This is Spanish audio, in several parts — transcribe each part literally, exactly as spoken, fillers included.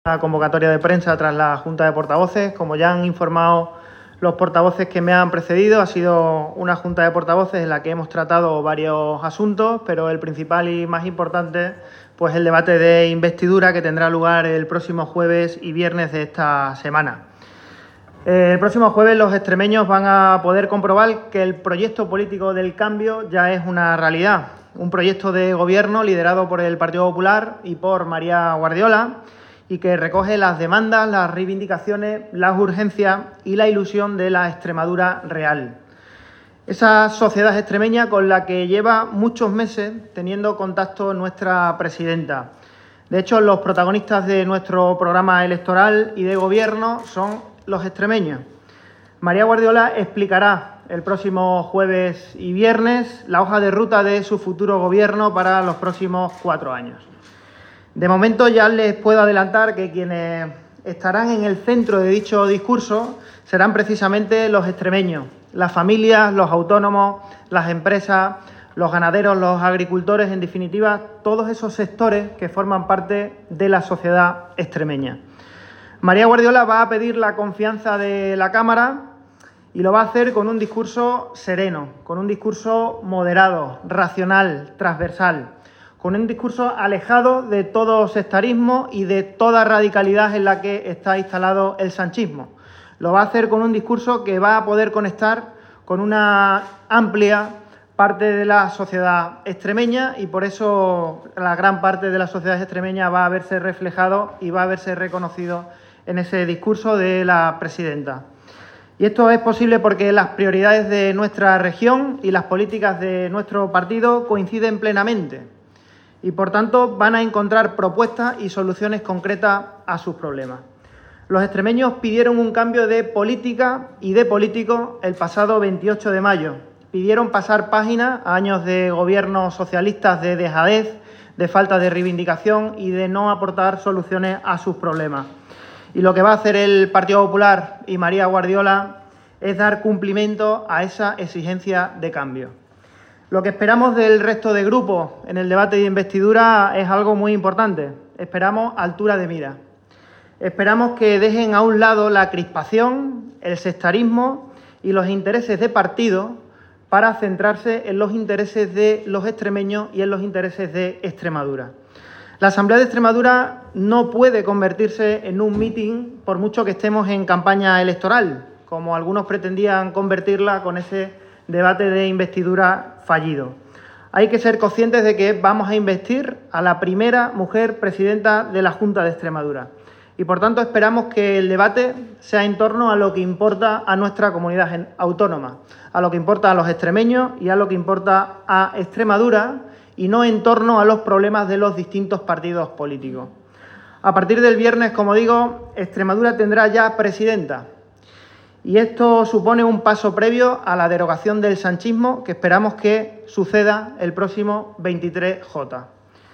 La convocatoria de prensa tras la Junta de Portavoces. Como ya han informado los portavoces que me han precedido, ha sido una Junta de Portavoces en la que hemos tratado varios asuntos, pero el principal y más importante, pues el debate de investidura que tendrá lugar el próximo jueves y viernes de esta semana. El próximo jueves los extremeños van a poder comprobar que el proyecto político del cambio ya es una realidad. Un proyecto de gobierno liderado por el Partido Popular y por María Guardiola, y que recoge las demandas, las reivindicaciones, las urgencias y la ilusión de la Extremadura real. Esa sociedad extremeña con la que lleva muchos meses teniendo contacto nuestra presidenta. De hecho, los protagonistas de nuestro programa electoral y de gobierno son los extremeños. María Guardiola explicará el próximo jueves y viernes la hoja de ruta de su futuro gobierno para los próximos cuatro años. De momento ya les puedo adelantar que quienes estarán en el centro de dicho discurso serán precisamente los extremeños, las familias, los autónomos, las empresas, los ganaderos, los agricultores, en definitiva, todos esos sectores que forman parte de la sociedad extremeña. María Guardiola va a pedir la confianza de la Cámara y lo va a hacer con un discurso sereno, con un discurso moderado, racional, transversal, con un discurso alejado de todo sectarismo y de toda radicalidad en la que está instalado el sanchismo. Lo va a hacer con un discurso que va a poder conectar con una amplia parte de la sociedad extremeña, y por eso la gran parte de la sociedad extremeña va a verse reflejado y va a verse reconocido en ese discurso de la presidenta. Y esto es posible porque las prioridades de nuestra región y las políticas de nuestro partido coinciden plenamente, y por tanto van a encontrar propuestas y soluciones concretas a sus problemas. Los extremeños pidieron un cambio de política y de políticos el pasado veintiocho de mayo. Pidieron pasar página a años de gobiernos socialistas de dejadez, de falta de reivindicación y de no aportar soluciones a sus problemas. Y lo que va a hacer el Partido Popular y María Guardiola es dar cumplimiento a esa exigencia de cambio. Lo que esperamos del resto de grupos en el debate de investidura es algo muy importante. Esperamos altura de mira. Esperamos que dejen a un lado la crispación, el sectarismo y los intereses de partido para centrarse en los intereses de los extremeños y en los intereses de Extremadura. La Asamblea de Extremadura no puede convertirse en un mitin por mucho que estemos en campaña electoral, como algunos pretendían convertirla con ese debate de investidura fallido. Hay que ser conscientes de que vamos a investir a la primera mujer presidenta de la Junta de Extremadura y, por tanto, esperamos que el debate sea en torno a lo que importa a nuestra comunidad autónoma, a lo que importa a los extremeños y a lo que importa a Extremadura, y no en torno a los problemas de los distintos partidos políticos. A partir del viernes, como digo, Extremadura tendrá ya presidenta. Y esto supone un paso previo a la derogación del sanchismo que esperamos que suceda el próximo veintitrés J.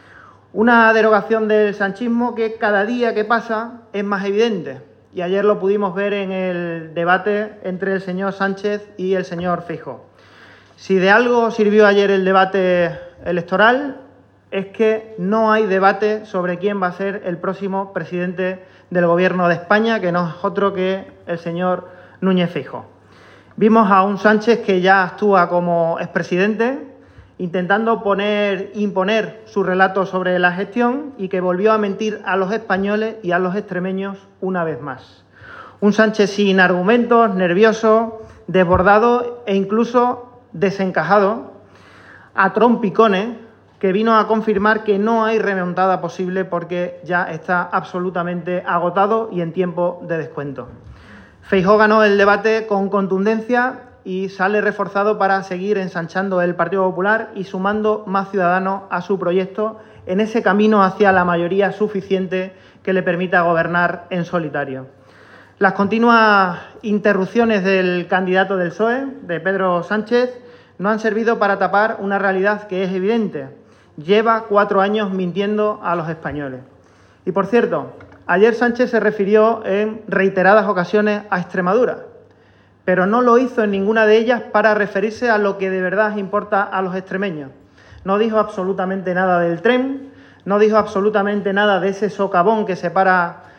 Una derogación del sanchismo que cada día que pasa es más evidente. Y ayer lo pudimos ver en el debate entre el señor Sánchez y el señor Feijóo. Si de algo sirvió ayer el debate electoral, es que no hay debate sobre quién va a ser el próximo presidente del Gobierno de España, que no es otro que el señor Núñez Feijóo. Vimos a un Sánchez que ya actúa como expresidente, intentando poner, imponer su relato sobre la gestión, y que volvió a mentir a los españoles y a los extremeños una vez más. Un Sánchez sin argumentos, nervioso, desbordado e incluso desencajado, a trompicones, que vino a confirmar que no hay remontada posible porque ya está absolutamente agotado y en tiempo de descuento. Feijóo ganó el debate con contundencia y sale reforzado para seguir ensanchando el Partido Popular y sumando más ciudadanos a su proyecto en ese camino hacia la mayoría suficiente que le permita gobernar en solitario. Las continuas interrupciones del candidato del P S O E, de Pedro Sánchez, no han servido para tapar una realidad que es evidente. Lleva cuatro años mintiendo a los españoles. Y, por cierto, ayer Sánchez se refirió en reiteradas ocasiones a Extremadura, pero no lo hizo en ninguna de ellas para referirse a lo que de verdad importa a los extremeños. No dijo absolutamente nada del tren, no dijo absolutamente nada de ese socavón que separa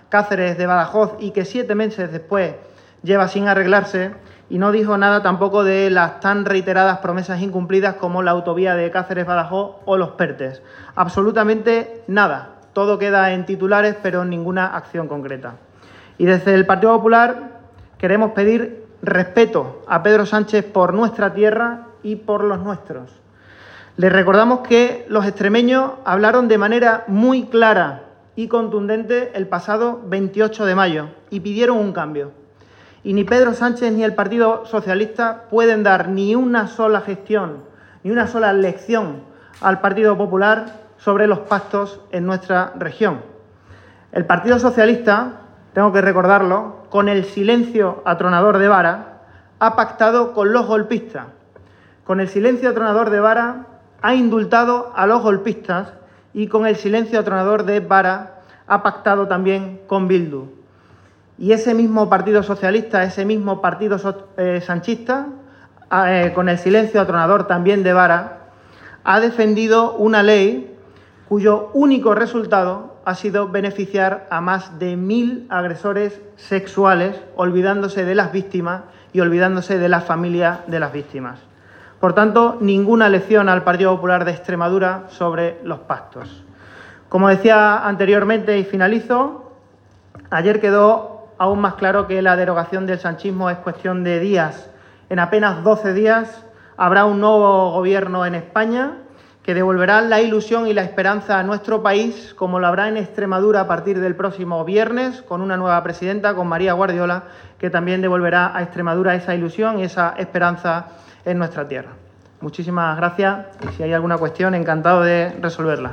Cáceres de Badajoz y que siete meses después lleva sin arreglarse, y no dijo nada tampoco de las tan reiteradas promesas incumplidas como la autovía de Cáceres-Badajoz o los PERTES. Absolutamente nada. Todo queda en titulares, pero ninguna acción concreta. Y desde el Partido Popular queremos pedir respeto a Pedro Sánchez por nuestra tierra y por los nuestros. Les recordamos que los extremeños hablaron de manera muy clara y contundente el pasado veintiocho de mayo y pidieron un cambio. Y ni Pedro Sánchez ni el Partido Socialista pueden dar ni una sola gestión, ni una sola lección al Partido Popular sobre los pactos en nuestra región. El Partido Socialista, tengo que recordarlo, con el silencio atronador de Vara, ha pactado con los golpistas. Con el silencio atronador de Vara ha indultado a los golpistas y con el silencio atronador de Vara ha pactado también con Bildu. Y ese mismo Partido Socialista, ese mismo Partido eh, Sanchista, eh, con el silencio atronador también de Vara, ha defendido una ley cuyo único resultado ha sido beneficiar a más de mil agresores sexuales, olvidándose de las víctimas y olvidándose de las familias de las víctimas. Por tanto, ninguna lección al Partido Popular de Extremadura sobre los pactos. Como decía anteriormente y finalizo, ayer quedó aún más claro que la derogación del sanchismo es cuestión de días. En apenas doce días habrá un nuevo gobierno en España que devolverá la ilusión y la esperanza a nuestro país, como lo habrá en Extremadura a partir del próximo viernes, con una nueva presidenta, con María Guardiola, que también devolverá a Extremadura esa ilusión y esa esperanza en nuestra tierra. Muchísimas gracias y si hay alguna cuestión, encantado de resolverla.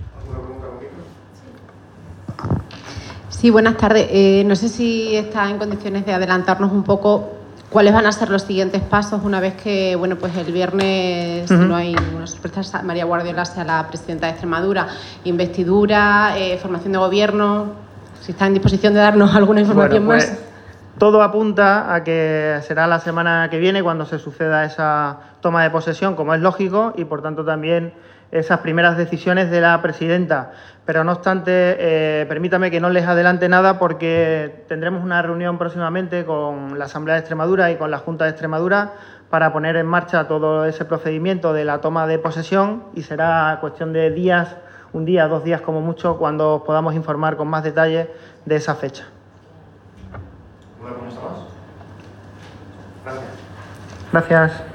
Sí, buenas tardes. Eh, no sé si está en condiciones de adelantarnos un poco cuáles van a ser los siguientes pasos una vez que, bueno, pues el viernes, uh-huh. si no hay ninguna sorpresa, María Guardiola sea la presidenta de Extremadura. Investidura, eh, formación de gobierno, si está en disposición de darnos alguna información bueno, pues, más. Todo apunta a que será la semana que viene cuando se suceda esa toma de posesión, como es lógico, y por tanto también esas primeras decisiones de la presidenta. Pero no obstante, eh, permítame que no les adelante nada porque tendremos una reunión próximamente con la Asamblea de Extremadura y con la Junta de Extremadura para poner en marcha todo ese procedimiento de la toma de posesión y será cuestión de días, un día, dos días como mucho, cuando os podamos informar con más detalle de esa fecha. ¿Una pregunta más? Gracias. Gracias.